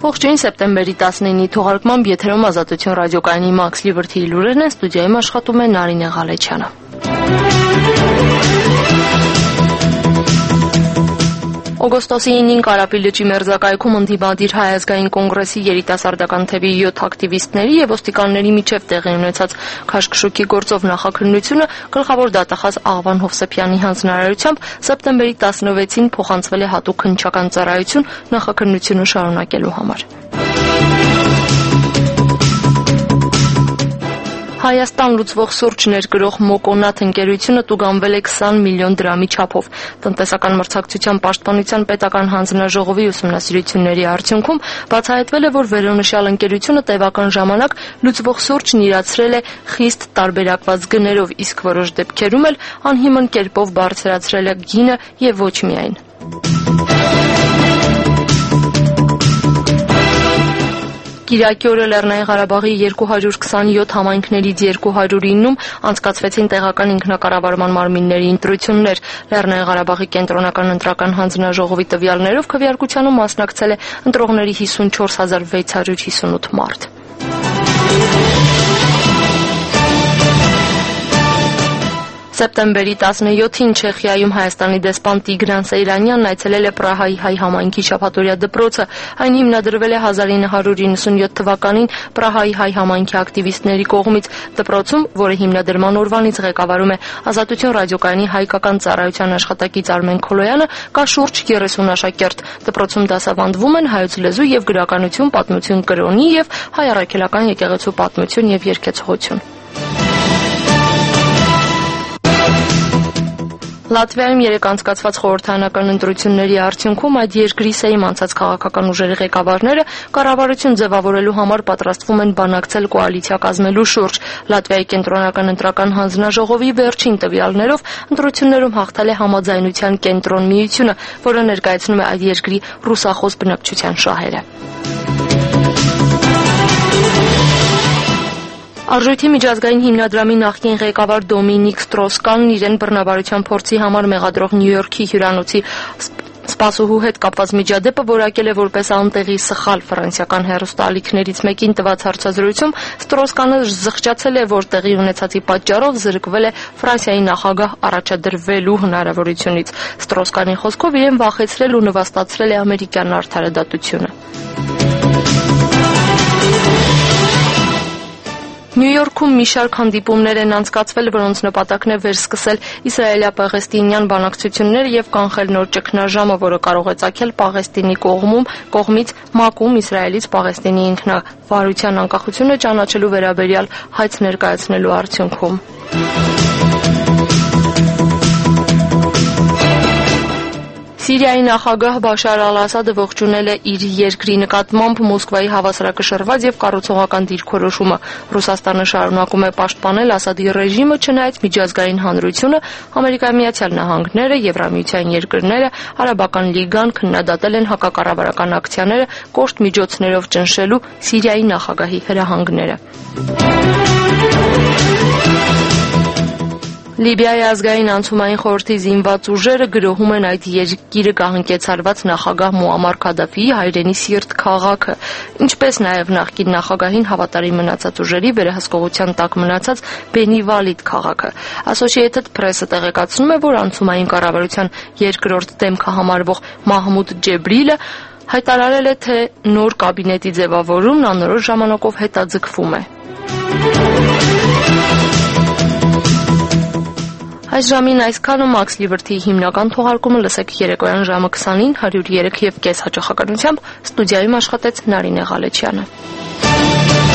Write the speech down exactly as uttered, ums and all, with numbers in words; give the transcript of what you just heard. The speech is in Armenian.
Ողջույն, սեպտեմբերի տասնինի թողարկմամբ եթերում Ազատություն ռադիոկայանի Մաքս Լիբերթիի լուրերն են, ստուդիայում աշխատում է Նարինե Ղալեչյանը։ Օգոստոսի ինին Կարապի լճի մերձակայքում ընդդիմադիր Հայ ազգային կոնգրեսի երիտասարդական թևի յոթ ակտիվիստների եւ ոստիկանների միջև տեղի ունեցած քաշքշուկի գործով նախաքննությունը գլխավոր դատախազ Աղվան Հովսեփյանի հանձնարարությամբ սեպտեմբերի տասնվեցին փոխանցվել է հատուկ քննչական ծառայություն նախաքննությունը շարունակելու համար։ Հայաստան լուծվող սուրճ ներկրող Մոկոնատ ընկերությունը տուգանվել է քսան միլիոն դրամի չափով։ Տնտեսական մրցակցության պաշտպանության պետական հանձնաժողովի ուսումնասիրությունների արդյունքում բացահայտվել է, որ վերոնշյալ ընկերությունը տևական ժամանակ լուծվող սուրճն իրացրել է խիստ տարբերակված գներով, իսկ որոշ դեպքերում էլ անհիմն կերպով բարձրացրել է գինը եւ ոչ միայն։ Կիրակի օրը Լեռնային Ղարաբաղի երկու հարյուր քսանյոթ համայնքներից երկու հարյուր իննում անցկացվեցին տեղական ինքնակառավարման մարմինների ընտրություններ։ Լեռնային Ղարաբաղի կենտրոնական ընտրական հանձնաժողովի տվյալներով քվեարկությանը մասնակցել է ընտրողների հիսունչորս հազար վեց հարյուր հիսունութ մարդ։ Սեպտեմբերի տասնյոթին Չեխիայում Հայաստանի դեսպան Տիգրան Սեյրանյանն այցելել է Պրահայի հայ համայնքի շաբաթօրյա դպրոցը։ Այն հիմնադրվել է հազար ինը հարյուր իննսունյոթ թվականին Պրահայի հայ համայնքի ակտիվիստների կողմից։ Դպրոցում, որը հիմնադրման օրվանից ղեկավարում է Ազատություն ռադիոկայանի հայկական ծառայության աշխատակից Արմեն Քոլոյանը, կա շուրջ երեսուն աշակերտ։ Դպրոցում դասավանդվում են հայոց լեզու եւ գրականություն, պատմություն, կրոնի եւ հայ առաքելական եկեղեցու պատմություն եւ երգեցողություն։ Լատվիայում երեկ անցկացված խորհրդարանական ընտրությունների արդյունքում այդ երկրի Սեյմ անցած քաղաքական ուժերի ղեկավարները կառավարություն ձևավորելու համար պատրաստվում են բանակցել կոալիցիա կազմելու շուրջ։ Լատվիայի կենտրոնական ընտրական հանձնաժողովի վերջին տվյալներով ընտրություններում հաղթել է Համաձայնության կենտրոն միությունը, որը ներկայացնում է այդ երկրի ռուսախոս բնակչության շահերը։ Արժույթի միջազգային հիմնադրամի նախկին ղեկավար Դոմինիկ Ստրոսկանն իրեն բռնաբարության փորձի համար մեղադրող Նյու Յորքի հյուրանոցի սպասուհու հետ կապված միջադեպը որակել է որպես անտեղի սխալ։ Ֆրանսիական հեռուստաալիքներից մեկին տված հարցազրույցում Ստրոսկանը զղջացել է, որ տեղի ունեցածի պատճառով զրկվել է Ֆրանսիայի նախագահ առաջադրվելու հնարավորությունից։ Ստրոսկանի խոսքով իրեն վախեցրել ու նվաստացրել է ամերիկյան արդարադատությունը։ Նյու Յորքում մի շարք հանդիպումներ են անցկացվել, որոնց նպատակն է վերսկսել իսրայելա-պաղեստինյան բանակցությունները եւ կանխել նոր ճգնաժամը, որը կարող է ծագել Պաղեստինի կողմում կողմից ՄԱԿ-ում Իսրայելից Պաղեստինի ինքնավարության անկախությունը ճանաչելու վերաբերյալ հայց ներկայացնելու արդյունքում։ Սիրիայի նախագահ Բաշար Ալ-Ասադը ողջունել է իր երկրի նկատմամբ Մոսկվայի հավասարակշռված եւ կառուցողական դիրքորոշումը։ Ռուսաստանը շարունակում է պաշտպանել Ասադի ռեժիմը, չնայած միջազգային հանրությունը, Ամերիկայի Միացյալ Նահանգները, Եվրամիության երկրները, Արաբական լիգան քննադատել են հակակառավարական ակցիաները կոշտ միջոցներով ճնշելու Սիրիայի նախագահի հրահանգները։ Լիբիայի ազգային անցումային խորհրդի զինված ուժերը գրոհում են այդ երկիրը կահնկեցարված նախագահ Մուամար Քադաֆիի հայրենի սիրտ քաղաքը, ինչպես նաև նախկին նախագահին հավատարիմ մնացած ուժերի վերահսկողության տակ մնացած Բենի Վալիդ քաղաքը։ Associated Press-ը տեղեկացնում է, որ անցումային կառավարության երկրորդ դեմքը համարվող Մահմուդ Ջեբրիլը հայտարարել է, թե նոր կաբինետի ձևավորումն անորոշ ժամանակով հետաձգվում է։ Այս ժամին այսքանը Մաքս Լիբերթիի հիմնական թողարկումը լսեք երեկոյան ժամը քսանին հարյուր երեք եւ կես հաճախականությամբ։ Ստուդիայում աշխատեց Նարինե Ղալեչյանը։